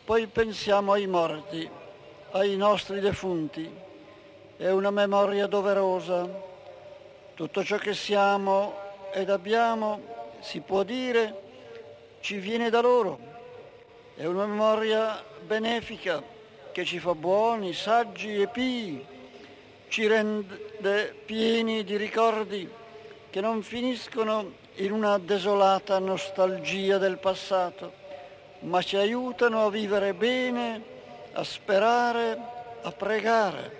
Poi pensiamo ai morti, ai nostri defunti. È una memoria doverosa. Tutto ciò che siamo ed abbiamo, si può dire, ci viene da loro. È una memoria benefica che ci fa buoni, saggi e pii, ci rende pieni di ricordi che non finiscono in una desolata nostalgia del passato, ma ci aiutano a vivere bene, a sperare, a pregare.